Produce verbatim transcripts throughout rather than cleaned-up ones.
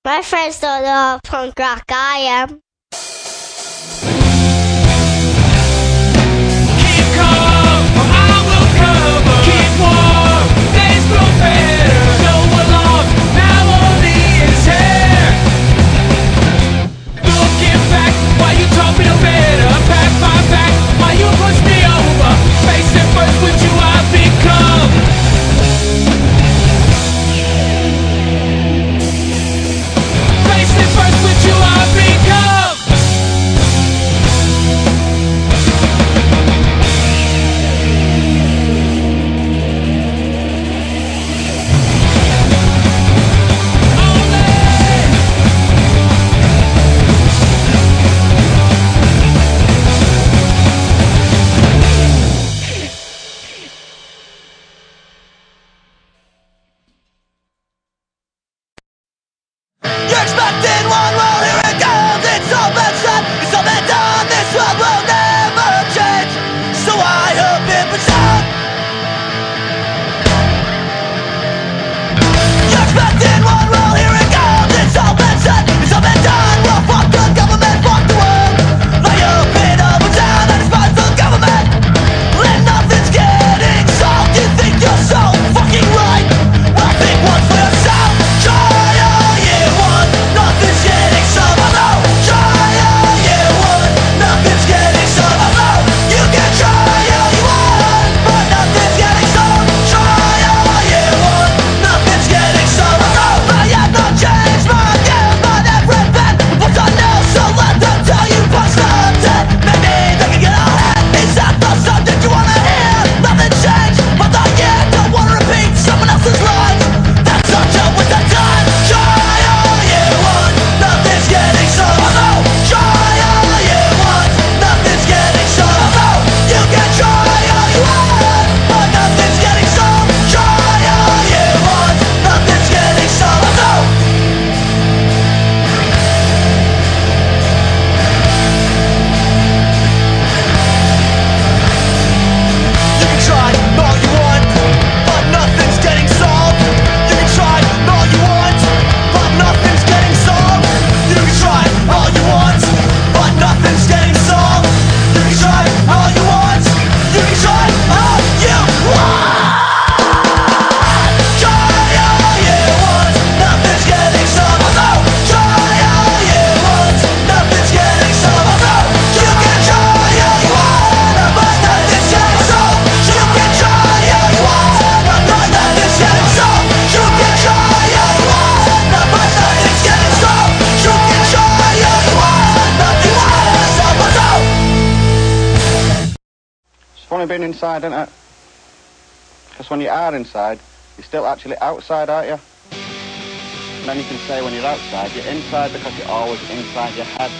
My friends don't know how punk rock I am. Keep calm, or I will cover. Keep warm, days grow better. No alarm, now only is here. Looking back, why you taught me no better. Pack my back, why you pushed me over. Face it first with you I've become. Face it first with you I've become. You're expecting one, well here it goes. It's all been said, it's all been done. This world will never change, so I hope it puts on. You're expecting one, well here it goes. It's all been said, it's all been done. Well, fuck the government, fuck the world. I hope it all puts on and despise the government. And nothing's getting solved. You think you're so fucking right? Well, think once for yourself. Try all you want, nothing's getting solved. Although, try all you want, nothing's getting solved. Although, you can try all you want, but nothing's getting solved. Try all you want, nothing's getting solved. Although, I have not changed my views, but everything was I know, so let them tell you what's not dead. Maybe they can get all that. Is that the subject you wanna hear? Nothing changed, but I yeah, don't wanna repeat someone else's lines. That's not just with the time. Try all you want, nothing's getting solved. Although, try all you want, nothing's getting solved. Although, you can try all you want, but nothing's getting solved. Try all you want, nothing's getting solved. Although, you can try all you want, but nothing's getting solved. You can try all you want, but nothing's getting solved. You can try all you want, but nothing's getting solved. You can try all you want. You can try all you want. Try all you want, nothing's getting solved. Although, try all you want, nothing's getting solved. Although, you can try all you want, but nothing's getting solved. You can try all you want, but nothing's getting solved. You can try all you want, but nothing's getting solved. You can try all you want, nothing's getting solved. Although, It's funny being inside, isn't it? Because when you are inside, you're still actually outside, aren't you? And then you can say when you're outside, you're inside because you're always inside your head.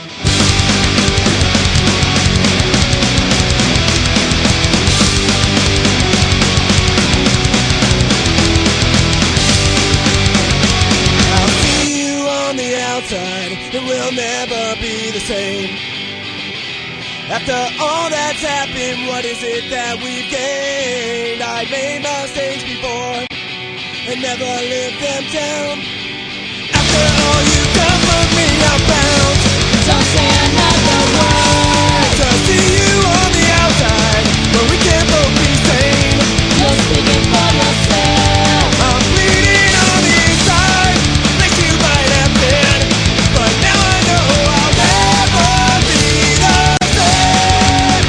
I'll see you on the outside, and we'll never be the same. After all that's happened, what is it that we've gained? I made mistakes before and never lived them down. After all you've done for me, I'm bound. Don't say another word. To see you on the outside, where we can both be sane. You're speaking for yourself. I'm bleeding on the inside, like you might have been, but now I know I'll never be the same.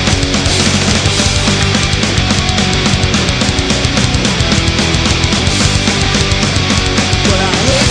But I hope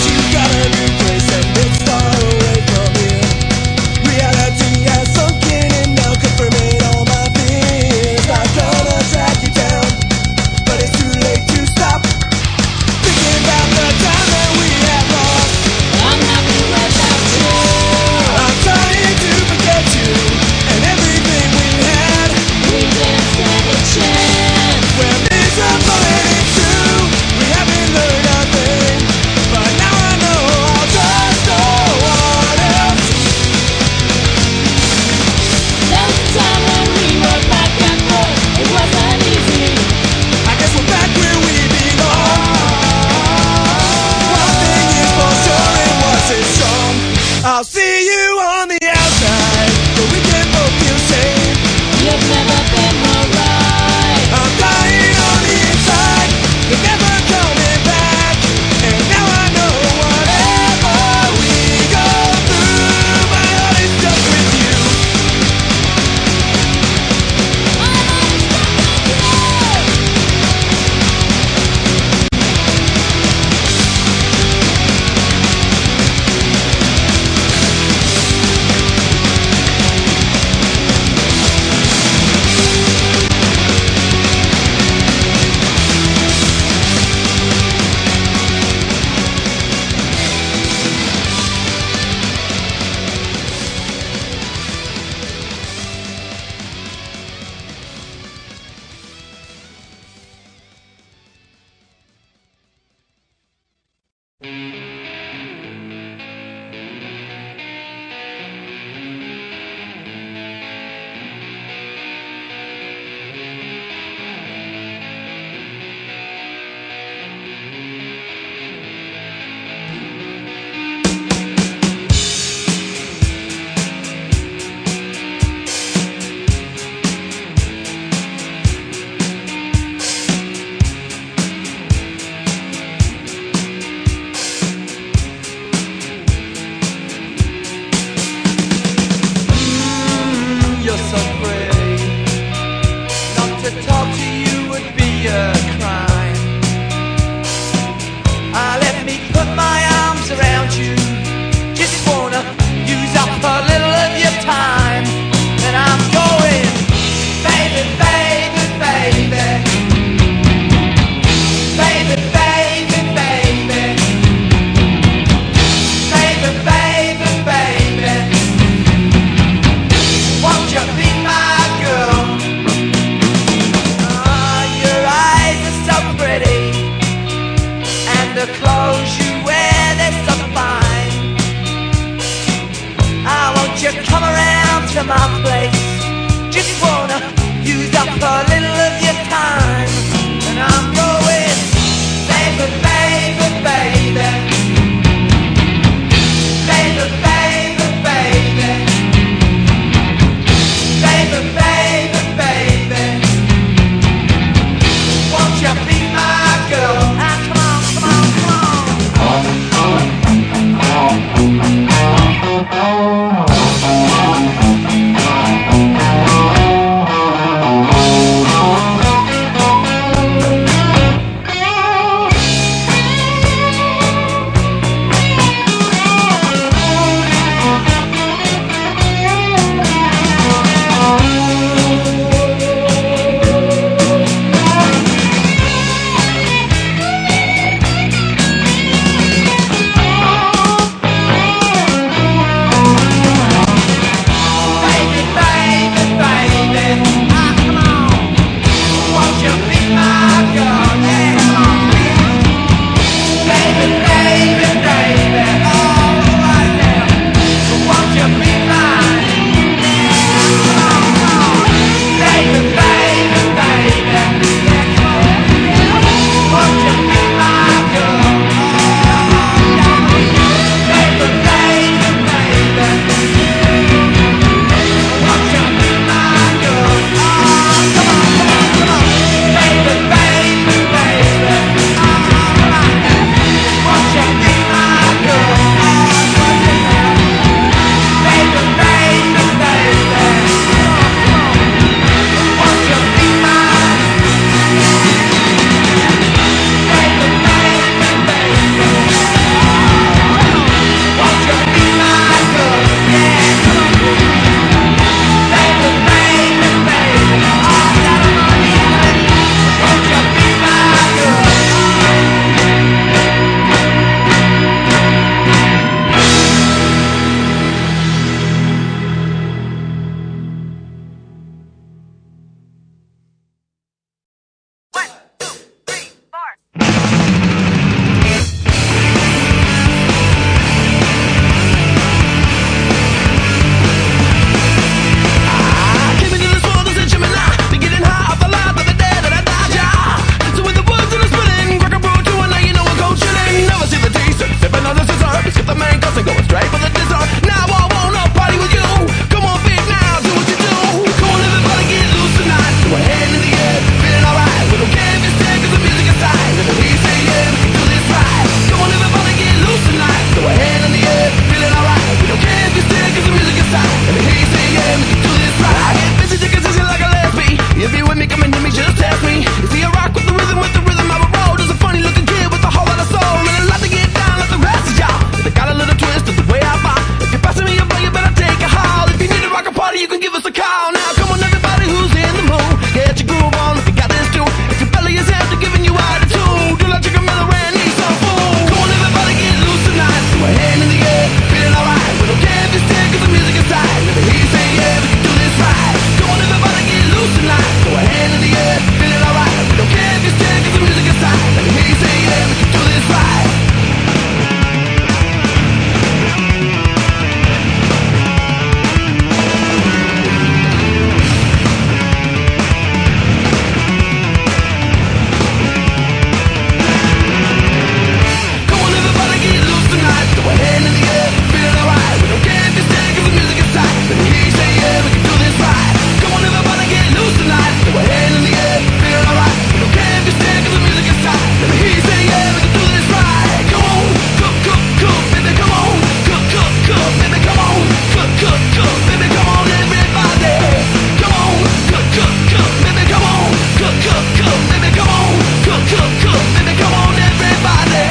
hand in the air, feeling alright. We don't care if you're sick, if the music is tight. Let me hear you say yeah, we can do this right. Come on everybody, get loose tonight. Throw a hand in the air, feeling alright. We don't care if you're sick, if the music is tight. Let me hear you say yeah, we can do this right. Come on, cook, cook, cook, baby, come on. Cook, cook, cook, baby, come on. Cook, cook, cook, baby, come on, everybody. Come on, cook, cook, cook, baby, come on. Cook, cook, cook, baby, come on. Cook, cook, cook, baby, come on, everybody.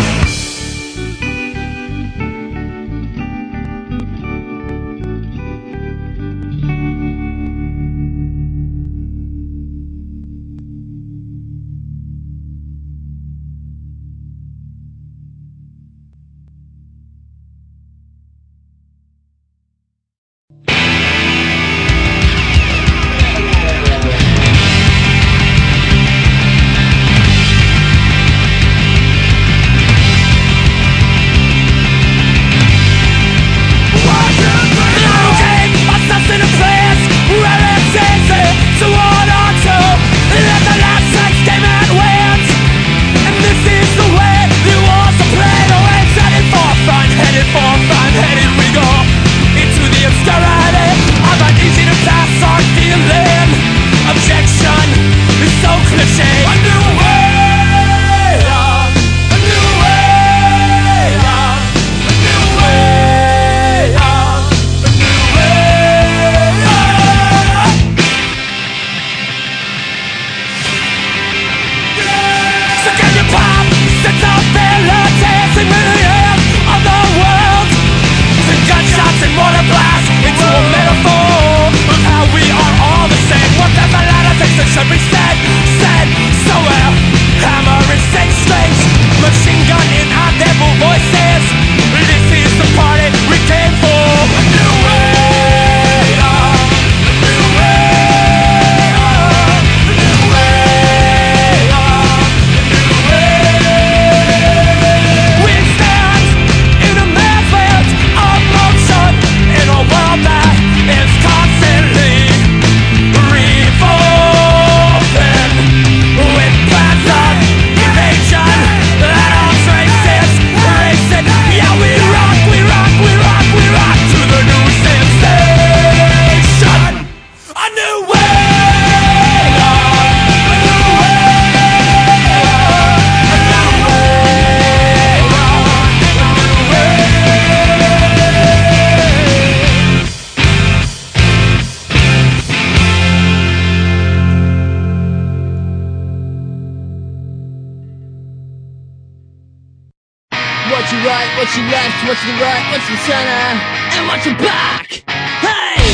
What's your right, what's your left, what's the right, what's the center, and what's your back? Hey!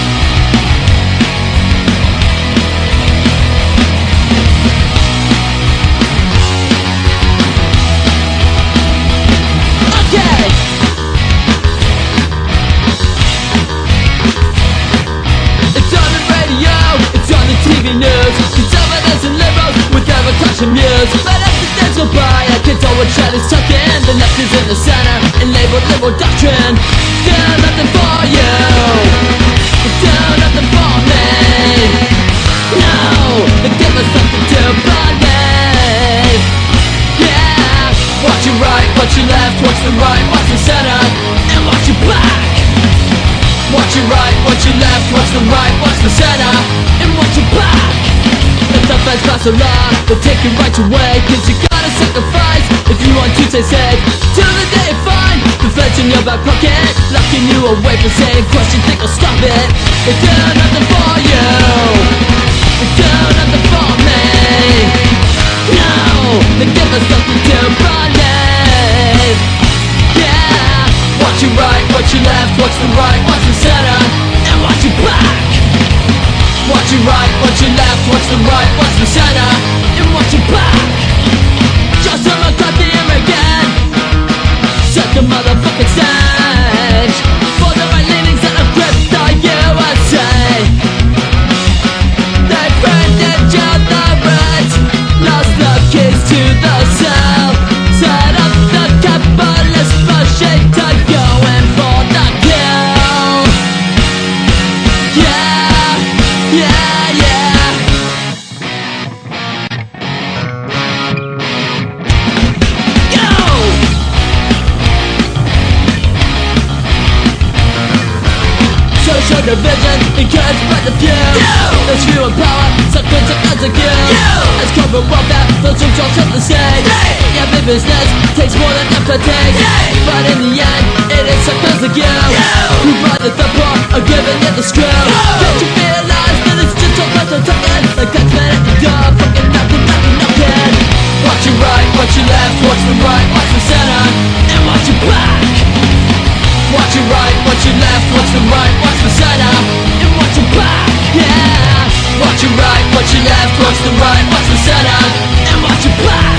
Okay! It's on the radio, it's on the T V news. Conservatives and liberals with their touch and muse. But as the days go by, I can tell what Charlie's talking. The left is in the center and labeled liberal doctrine. Still nothing for you, still nothing for me. No, give us something to believe. Yeah, watch your right, watch your left, watch the right, watch the center, and watch your back. Watch your right, watch your left, watch the right, watch the center, and watch your back. If the feds pass a law, they'll take your rights away. Cause you gotta sacrifice if you want to stay safe. Till the day you find the feds in your back pocket, locking you away from saying questions, think I'll stop it. They do nothing for you, they do nothing for me. No, they give us something to believe. Yeah, watch your right, watch your left, watch the right, watch the center, and watch your back. Watch your right, watch your left, watch the right, watch the center, and watch your back. Just a McCarthy and Reagan set the motherfucking stage for the right leanings that have gripped the U S A. They printed you the rich, lost the keys to the cell, set up the capitalist machine to go in for the kill. Yeah, yeah, yeah. no vision, encouraged by the few. Those few in power, suckers and guns like you. As corporate welfare, those who talk up the stage. Yeah, big business takes more than empathy. But in the end, it is suckers like you who brought the poor are giving it the screw. Can't you realize that it's just a bunch of talking? Like that's been at the door, fucking knocking, knocking, knocking. Watch your right, watch your left, watch the right, watch the center, and watch your back. Watch your right, watch your left, watch the right, watch the center, and watch your back. Yeah. Watch your right, watch your left, watch the right, watch the center, and watch your back.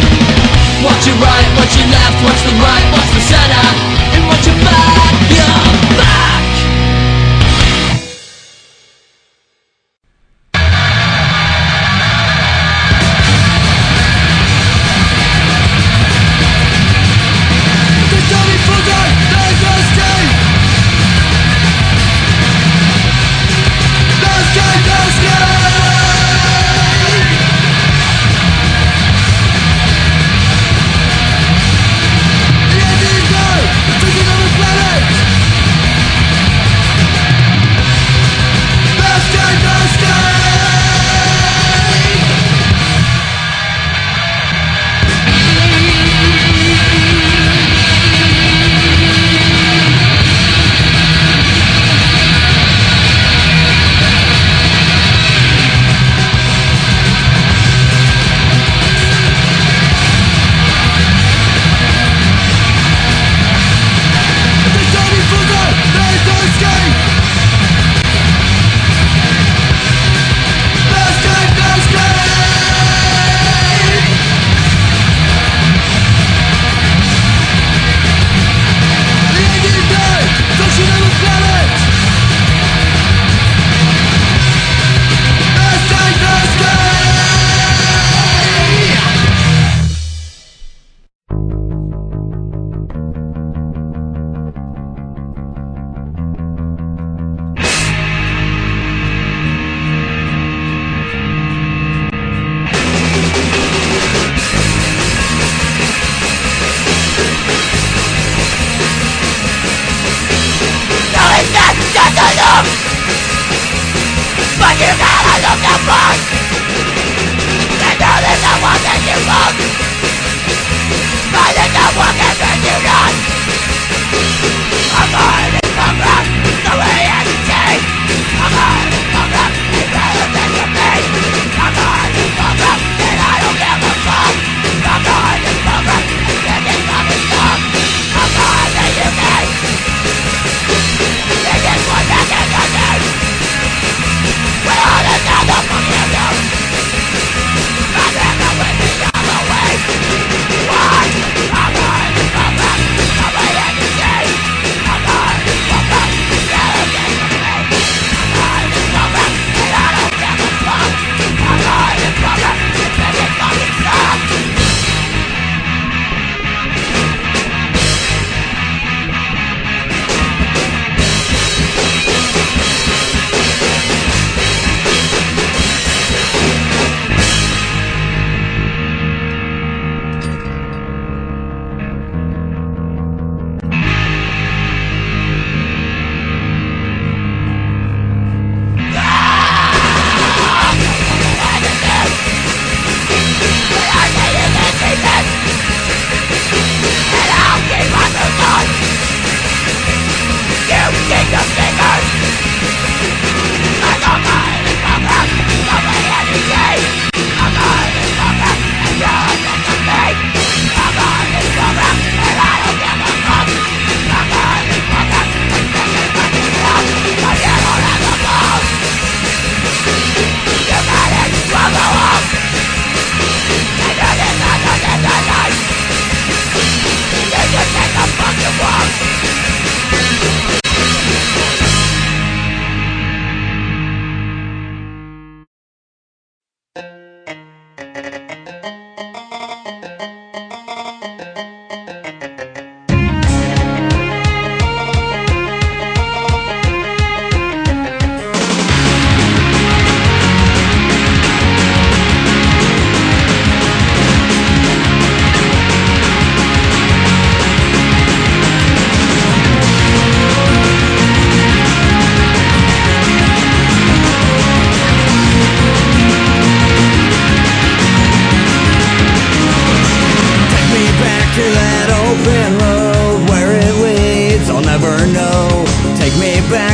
Watch your right, watch your left, watch the right, watch the center, and watch your back. Your back. Why?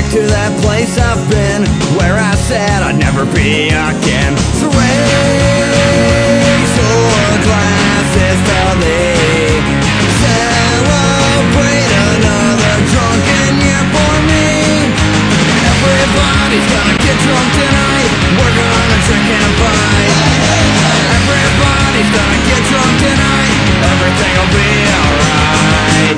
back to that place I've been, where I said I'd never be again. So raise your glasses to thee, celebrate another drunken year for me. Everybody's gonna get drunk tonight, we're gonna drink and fight. Everybody's gonna get drunk tonight, everything'll be alright.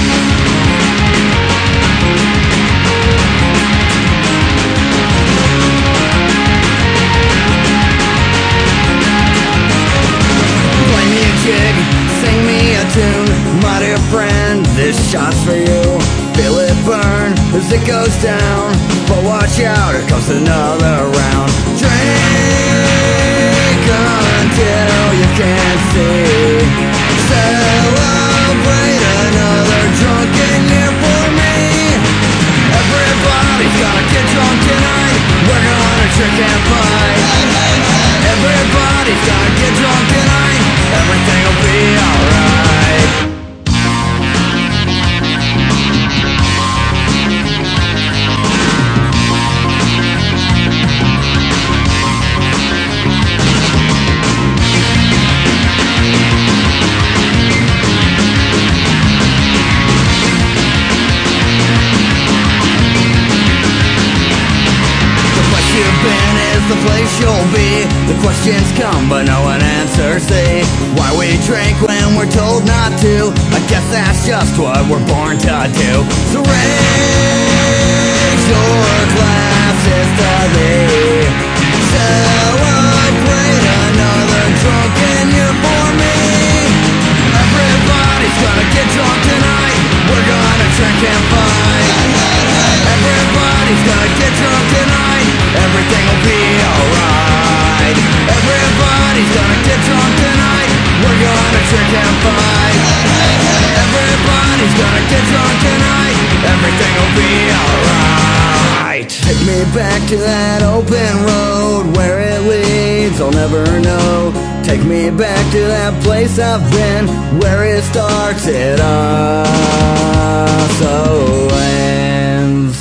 Play me a jig, sing me a tune, my dear friend, this shot's for you. Feel it burn as it goes down, but watch out, here comes another round. Drink until you can't see, celebrate another drunken year for me. Everybody's gonna get drunk tonight, we're gonna drink and fight. Everybody's gonna get drunk tonight, everything'll be alright. The place you'll be, the questions come but no one answers the why we drink when we're told not to. I guess that's just what we're born to do. So raise your glasses to thee, celebrate another drunken year for me. Everybody's gonna get drunk tonight, we're gonna drink and fight. Everybody's gonna get drunk tonight, everything'll be alright. Everybody's gonna get drunk tonight, we're gonna drink and fight. Everybody's gonna get drunk tonight, everything'll be alright. Take me back to that open road, where it leads I'll never know. Take me back to that place I've been, where it starts, it also ends.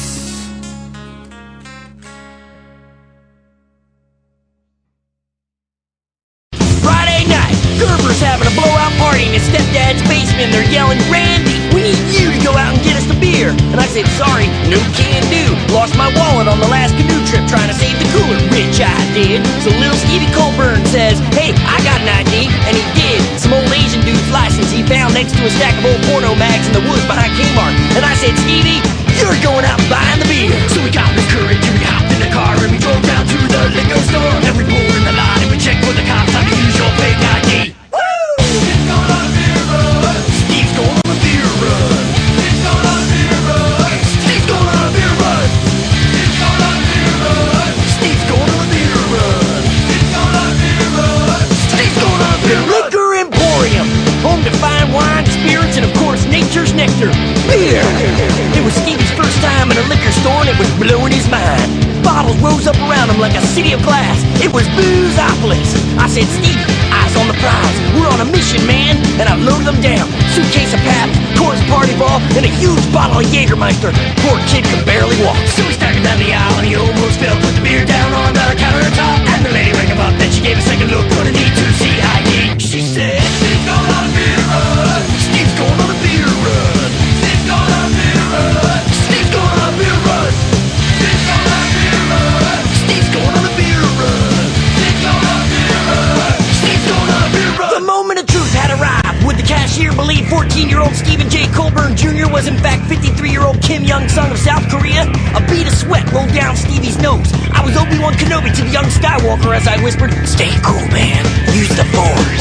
Friday night, Gerber's having a blowout party in his stepdad's basement. They're yelling, "Randy, we need you to go out and get us the beer." And I said, "Sorry, no can do. Lost my wallet on the last canoe trip trying to save the cooler." Rich I did. So little Stevie Colburn says, "Hey, I got an I D," and he did. Some old Asian dude's license he found next to a stack of old porno mags in the woods behind Kmart. And I said, "Stevie, you're going out and buying the beer." So we got the courage and we hopped in the car and we drove down to the liquor store. And we pulled in the line and we checked with the cops on the usual fake I D. Woo! Steve's going on a beer run. Steve's going on a beer run. Steve's going on a beer run. Steve's going on a beer run. Steve's going on a beer run. Steve's going on a beer run. Steve's going on a beer run. Steve's going on a beer run. Liquor Emporium, home to fine wine, spirits, and of course nature's nectar, beer. It was Stevie's first time in a liquor store and it was blowing his mind. Bottles rose up around him like a city of glass. It was Boozopolis. I said, "Stevie, eyes on the prize. We're on a mission, man." And I loaded them down. Suitcase of Pabst, Coors Party Ball, and a huge bottle of Jägermeister. Poor kid could barely walk. So we staggered down the aisle and he almost fell. Put the beer down on the countertop. And the lady rang him up. Then she gave a second look. Gonna need to see I D. She said, "Steve's going on a beer run. Steve's going on a beer run. Steve's going on a beer run. Steve's going on a beer run. Steve's going on a beer run. Steve's going on a beer run. Steve's going on a beer run. Steve's going on a beer run." The moment of truth had arrived. Would the cashier believe fourteen-year-old Stephen J. Colburn Junior was in fact fifty-three-year-old Kim Young-sung of South Korea? A bead of sweat rolled down Stevie's nose. I was Obi-Wan Kenobi to the young Skywalker as I whispered, "Stay cool, man. Use the Force."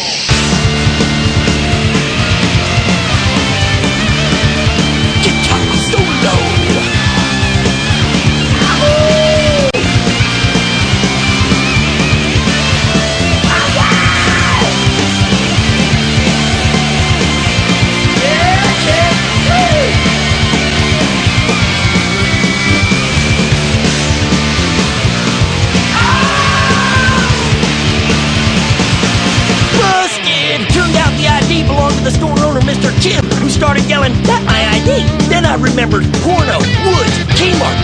Guitar solo. The store owner, Mister Kim, who started yelling, "Not my I D." Then I remembered porno, woods, Kmart,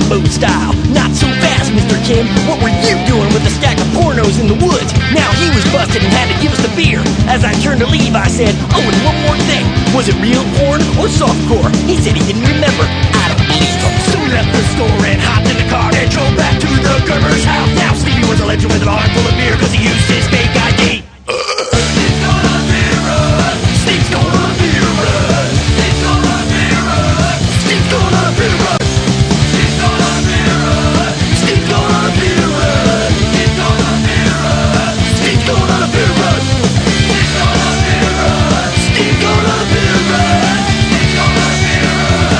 sailboat style. Not so fast, Mister Kim. What were you doing with a stack of pornos in the woods? Now he was busted and had to give us the beer. As I turned to leave, I said, oh, and one more thing. Was it real porn or softcore? He said he didn't remember. I don't believe him. Soon left the store and hopped in the car and drove back to the Gerber's house. Now Stevie was a legend with a bar full of beer cause he used his fake I D. Steve's gonna beer us. Steve's gonna beer us. Steve's gonna beer us. Steve's gonna beer us. Steve's gonna beer us. Steve's gonna beer us. Steve's gonna beer us. Steve's gonna beer us. Steve's gonna beer us. Steve's gonna beer us. Steve's gonna beer us.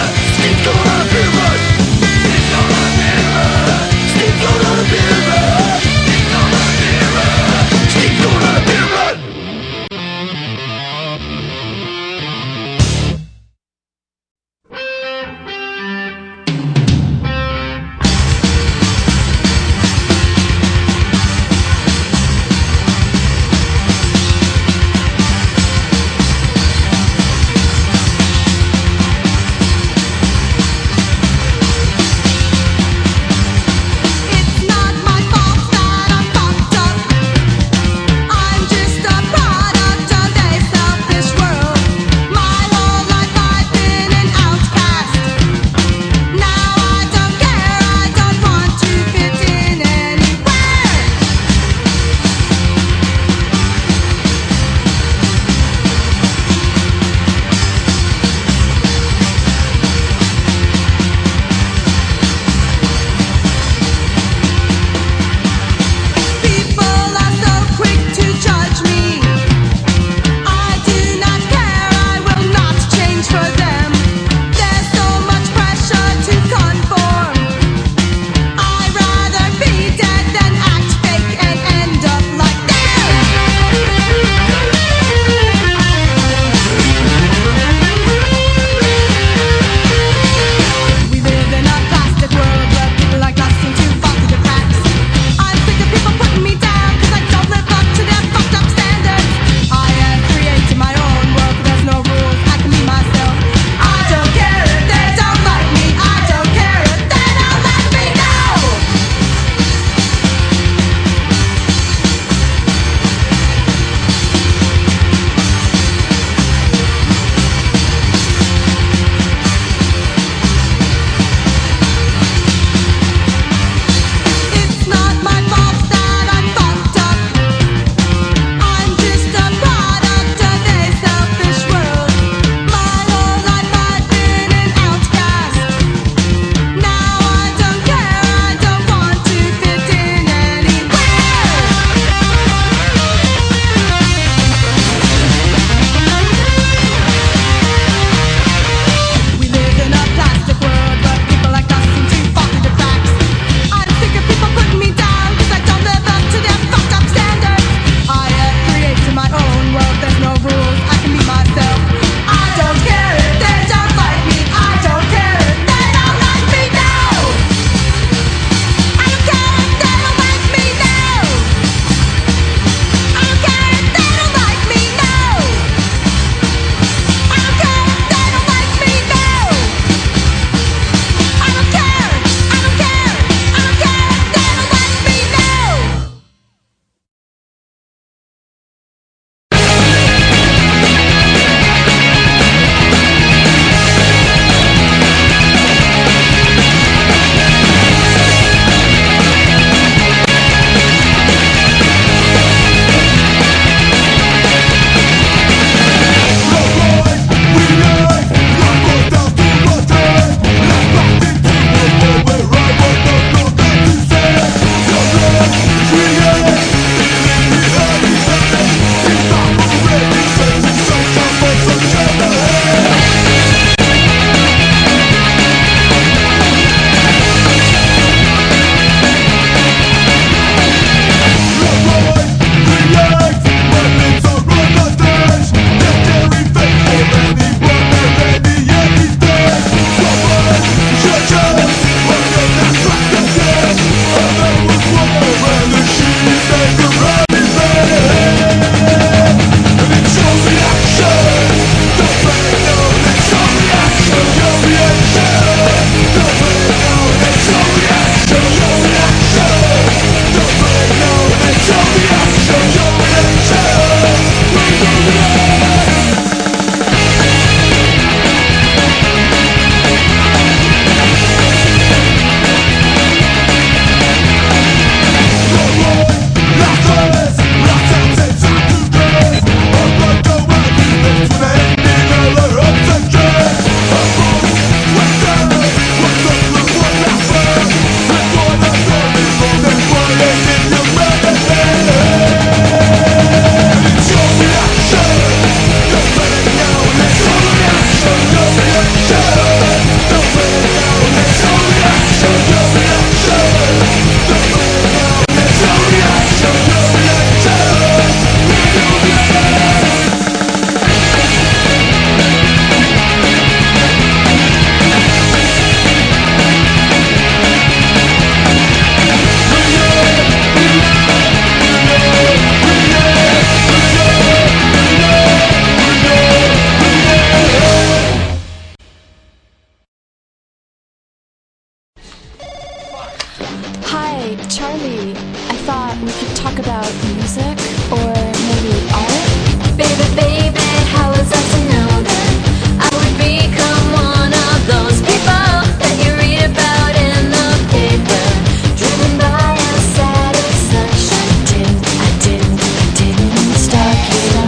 Charlie, I thought we could talk about music or maybe art. Baby, baby, how was I to know that I would become one of those people that you read about in the paper, driven by a sad obsession? Didn't, I didn't, I didn't stalk you.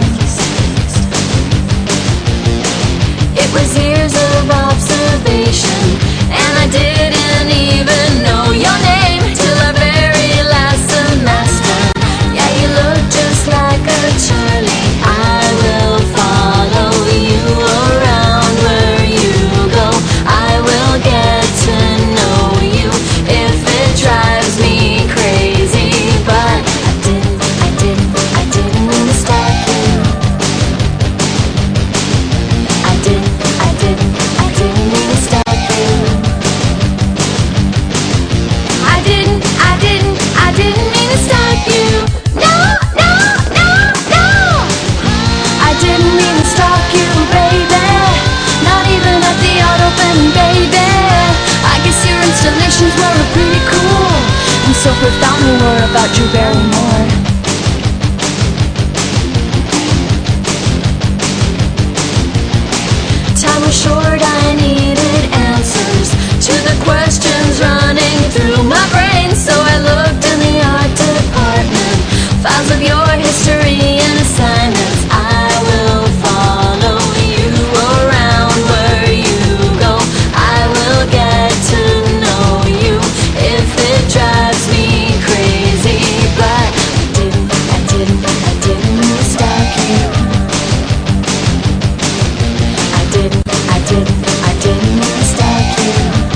It was years of observation, and I didn't even know your name till our very last semester. Yeah, you look just like a Charlie. I will follow you around where you go. I will get to know you if it drives me crazy. But I didn't, I didn't, I didn't stalk you. I didn't, I didn't, I didn't stalk you. I didn't, I didn't, I didn't mean to stalk you. No, no, no, no. I didn't mean to stalk you, baby. Not even at the art open, baby. I guess your installations were pretty cool, and so profound they were about Drew Barrymore. Time was short, I needed answers to the questions running through my brain. So I looked in the art department, files of your history and assignments. I will follow you around where you go. I will get to know you if it drives me crazy. But I didn't, I didn't, I didn't stalk you. I didn't, I didn't, I didn't stalk you.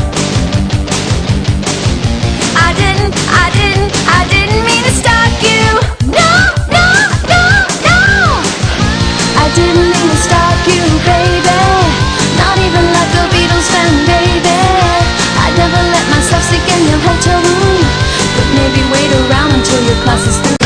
I didn't, I didn't, I didn't mean to stalk you. No, no, no, no. I didn't mean to stalk you, baby. Not even like a Beatles fan, baby. I never let myself stick in your hotel room, but maybe wait around until your class is through.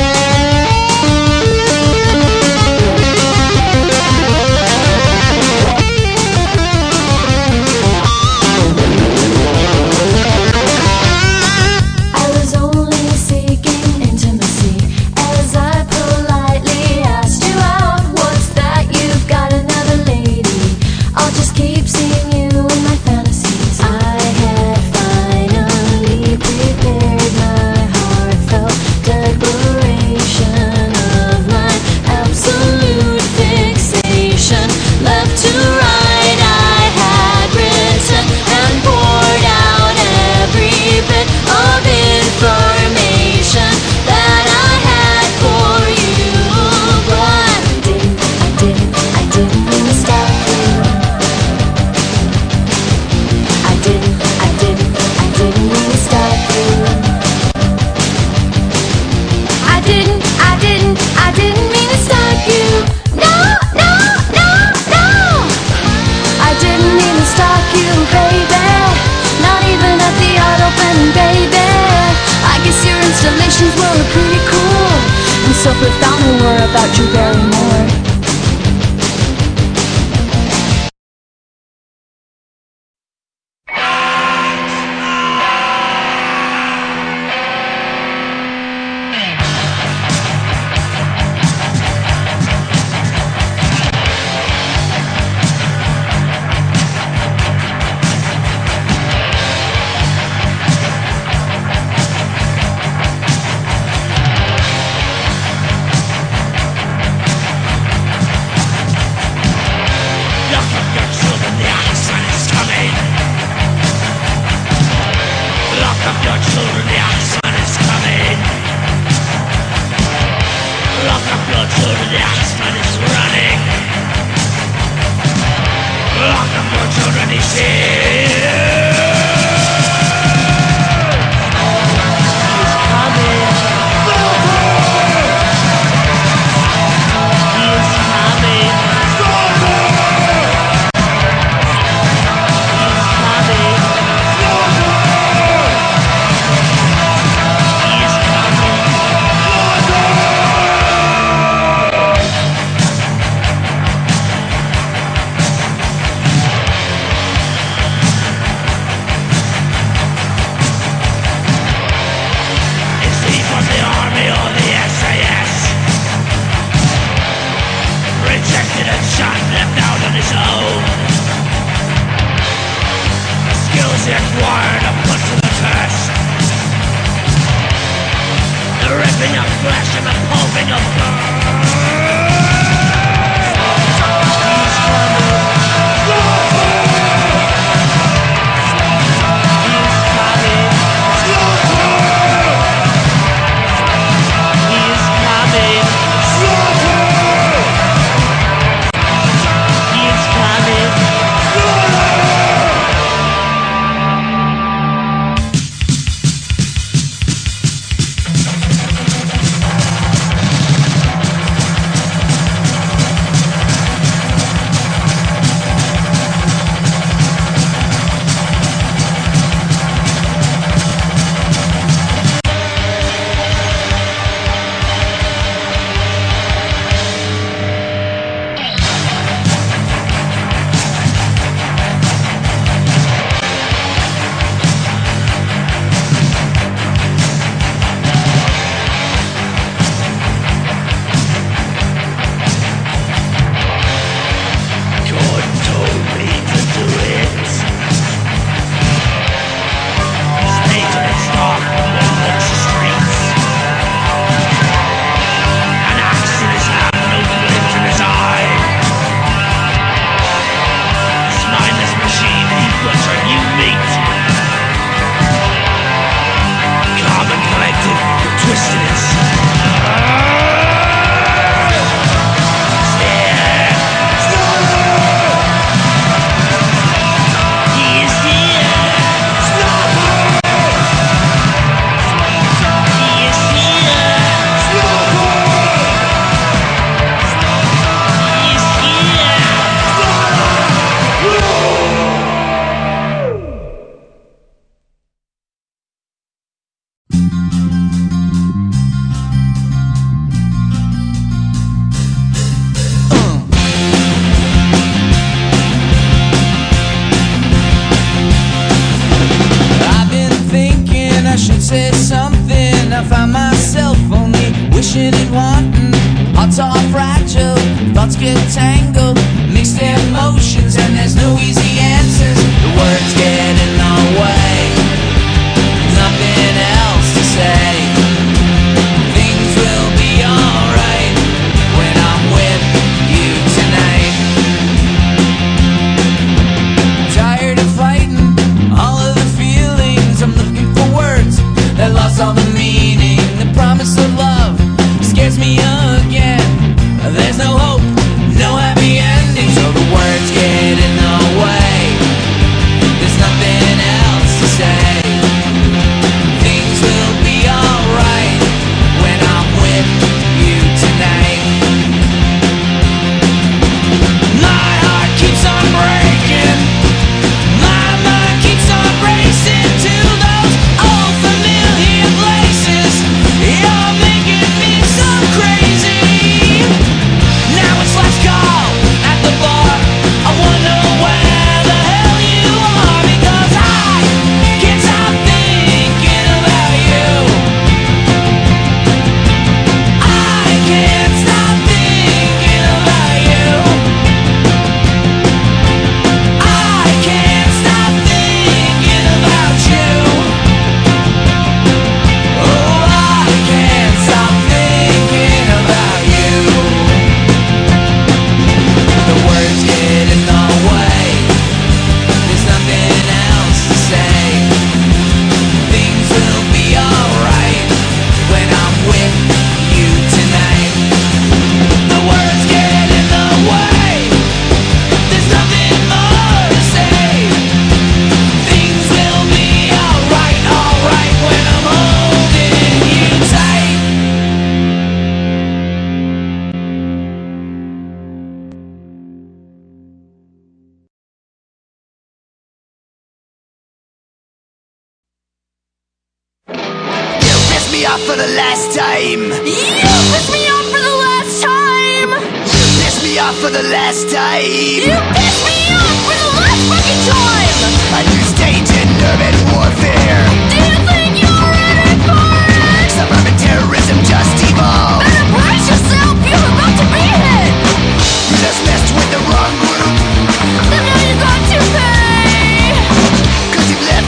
I was only seeking intimacy as I politely asked you out. What's that? You've got another lady. I'll just keep seeing you in my fantasies. I had finally prepared my heartfelt declaration of my absolute fixation. Left to right, I had written and poured out every bit of information that I had for you. But I didn't, I didn't, I didn't mean to stalk you. I didn't, I didn't, I didn't mean to stalk you. I didn't, I didn't, I didn't mean to stalk you. No, no, no, no. I didn't mean to stalk you, baby. Not even at the art open, baby. I guess your installations were pretty cool, and so profound they were about Drew Barrymore. Six wire to put to the test. The ripping of flesh and the pulping of blood. off for the last time. You pissed me off for the last time. You pissed me off for the last time. You pissed me off for the last fucking time. A new stage in urban warfare. Do you think you're ready for it? Suburban terrorism just evolved. Better brace yourself, you're about to be hit. You just messed with the wrong group. Then now you got to pay. Cause you've left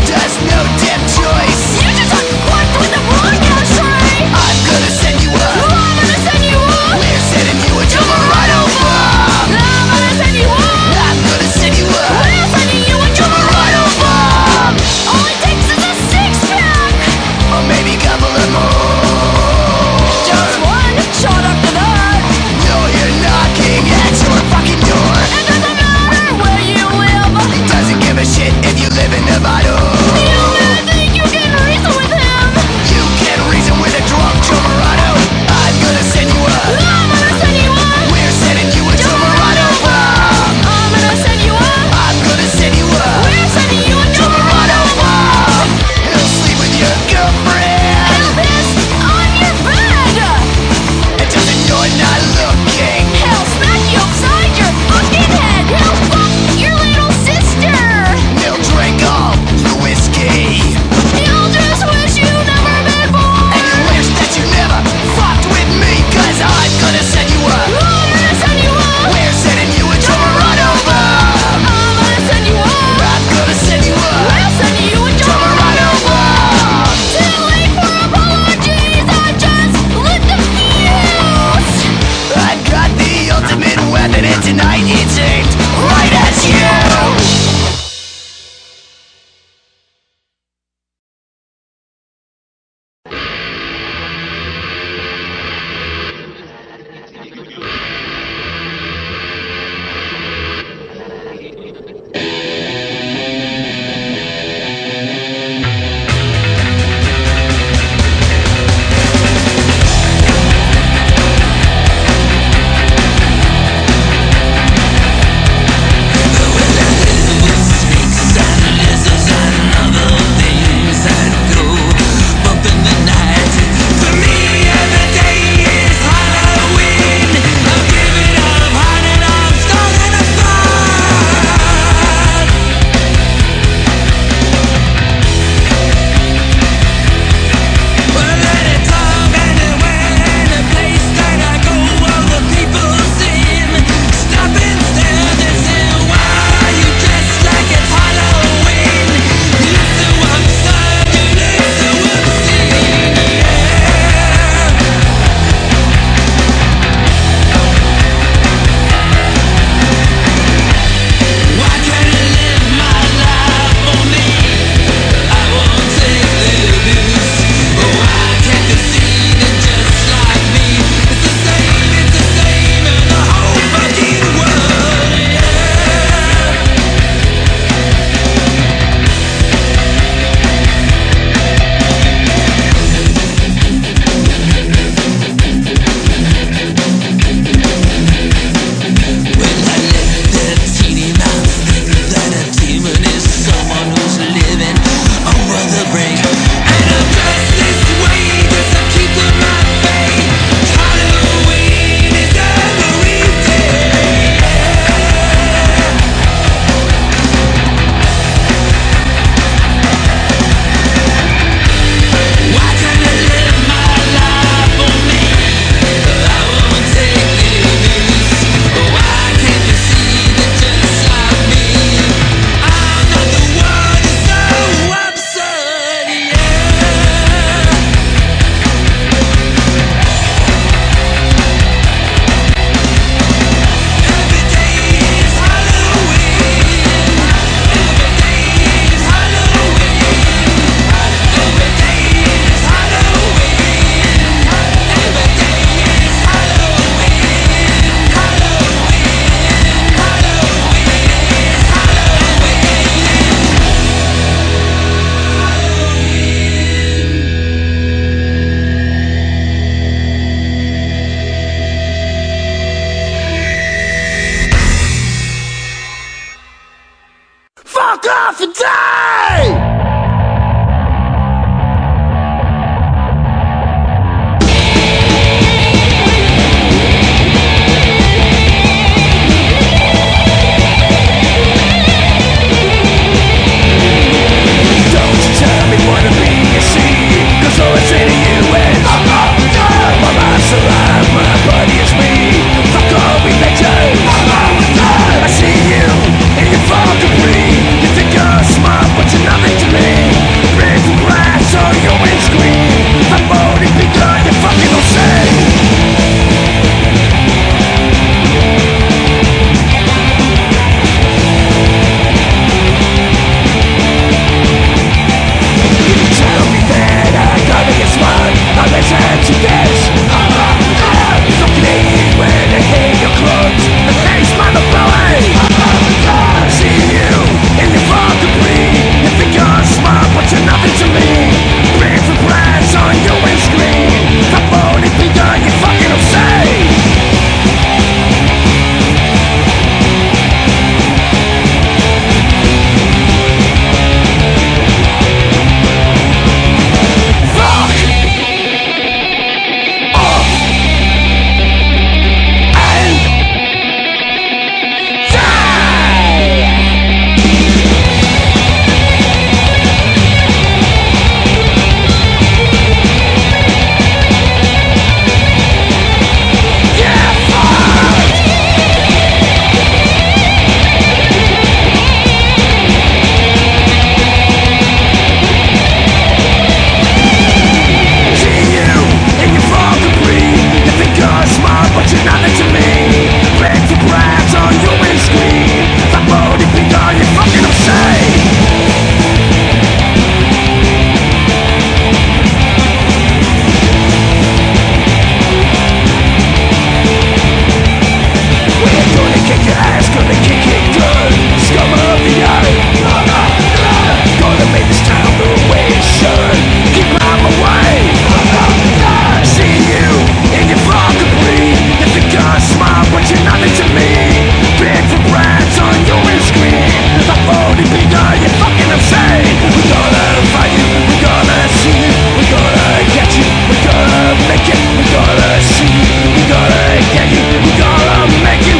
off and die!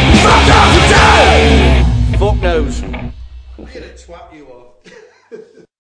Fork nose. I'm gonna swap you off.